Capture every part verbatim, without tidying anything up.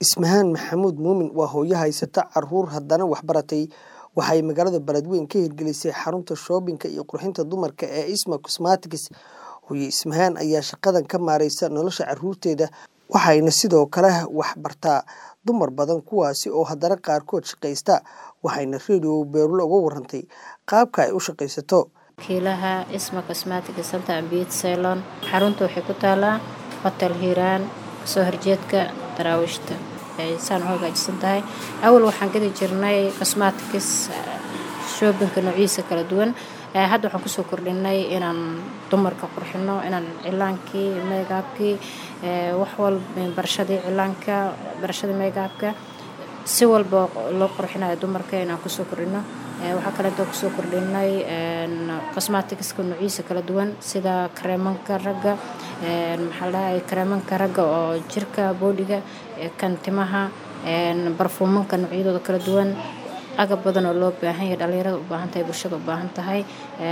Ismahaan Maxamuud Muumin waa hooyo haysata caruur haddana wax baratay. Waxay magaalada Beledweyne ka hirgelisay xarunta shopping iyo qurxinta dumarka ee Isma Cosmetics. Hooyo Ismahaan ayaa shaqadan ka maareysa nolosha caruurteeda, waxayna sidoo kale wax bartaa dumar badan kuwaasi oo haddana qaarkood shaqaysta. Waxayna Radio Beerlo uga warantay qaabka ay u shaqaysato. kiilaha Isma Cosmetics Center and Beauty Salon. Xaruntu waxay ku taalaa Hotel Hiiraan soo horjeedka Taraawishta. Ay saan hoggaajsan tahay. Awal waxaan gadi jirnay cosmetics shopping noocyadiisa kala duwan. Hadda waxaan ku soo kordhinay inaan dumarka qurxino, inaan cilaankii, makeup-kii, wax walba barashadii cilaanka, barashadii makeup-ka si walba loo qurxinayo dumarka inaan ku soo kordhino. Waxa kale oo ku soo kordhinay cosmetics noocyadiisa kala duwan sida kreemanka ragga, maxaa la dhahay kreemanka ragga oo jirka boodiga, kan timaha, barfuumanka noocyadooda kala duwan. agab badan oo loo baahan yahay dhalinyarada u baahan tahay bulshada u baahan tahay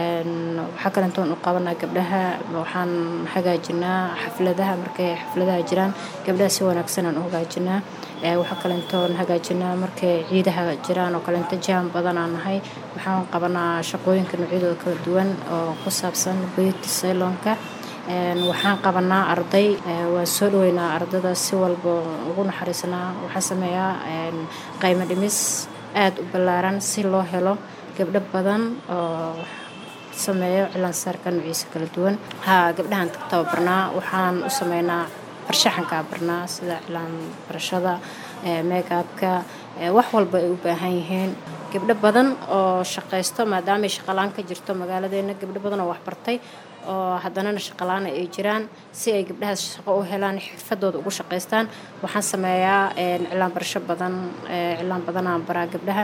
waxa kale intaan u qabanaa gabdhaha waxaan hagaajinaa xafladaha markay xafladaha jiraan gabdhaha si wanaagsan aan u hagaajinaa waxa kale intaan hagaajinaa markay ciidaha jiraan oo kale inta jam badan aan nahay waxaan qabanaa shaqooyinka noocyadooda kala duwan oo ku saabsan beauty salonka waxaan qabanaa arday waa soo dhaweynaa ardada si walba ugu naxariisnaa waxa sameeyaa qiimo dhimis aad u ballaaran si loo helo gabdho badan oo sameeyo cilaan saarka noocyadiisa kala duwan ha gabdhahan tababarnaa waxaan u sameynaa farshaxanka barnaa sida cilaan barashada makeup-ka wax walba ay u baahan yihiin gabdho badan oo shaqaysto maadaama ay shaqalaan ka jirto magaaladeena gabdho badan oo wax bartay oo haddana shaqalaan ay jiraan si ay gabdhahaas shaqo u helaan xirfadooda ugu shaqaystaan waxaan sameeyaa cilaan barasho badan cilaan badan aan baraa gabdhaha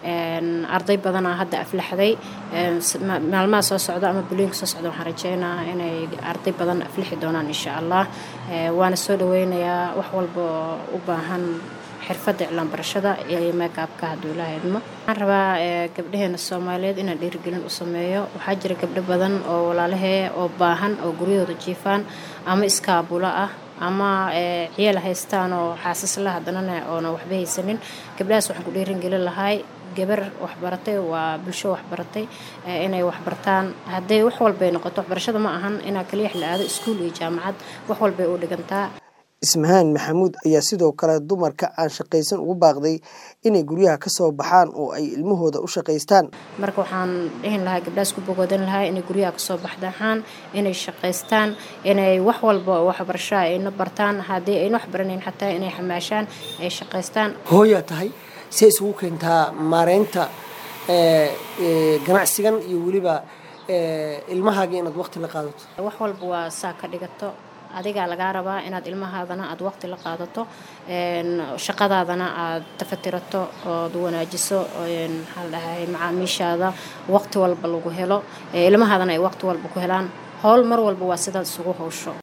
arday badan aan hadda aflaxday maalmaha soo socda ama bulooyinka soo socda waxaan rajeynayaa inay arday badan aflixi doonaan insha Allah waana soo dhaweynayaa wax walba u baahan xirfadda cilaan barashada iyo makeup-ka hadduu Ilaahay idmo waxaan rabaa gabdhaheena Soomaaliyeed inaan dhiirigelin u sameeyo waxaa jira gabdho badan oo walaalahee oo baahan oo guryahooda jiifaan ama iskaabula ah ama ciyaal haystaan oo xaasas la haddana oo waxba haysanin gabdhahaas waxaan ku dhiirigelin lahay gabar wax baratay waa bulsho wax baratay inay wax bartaan haday wax walba ay noqoto waxbarashada ma ahan inaa kaliya la aado iskuul iyo jaamacad wax walba ay u dhigantaa Ismahaan Maxamuud ayaa sidoo kale dumarka aan shaqaysan ugu baaqday inay guryaha ka soo baxaan oo ay ilmahooda u shaqaystaan marka waxaan dhihin lahaa gabdhaas ku bogodan lahaa inay guryaha ka soo baxdaan inay shaqaystaan inay wax walba wax barasho ay bartaan hadii ay wax baraneen xataa inay xamaashaan ay shaqaystaan hooyo tahay si isugu keentaa maareynta ee ganacsigan iyo waliba ilmahaaga inaad waqti la qaadato wax walba waa saa ka dhigato adiga laga rabaa inaad ilmahaadana aad waqti la qaadato een shaqadaadana aad tafatirato oo wanaajiso een hal dhahay macaamiishaada waqti walba lagu helo ilmahaadana ay waqti walba ku helaan hawl mar walba waa sidaas ugu hawsho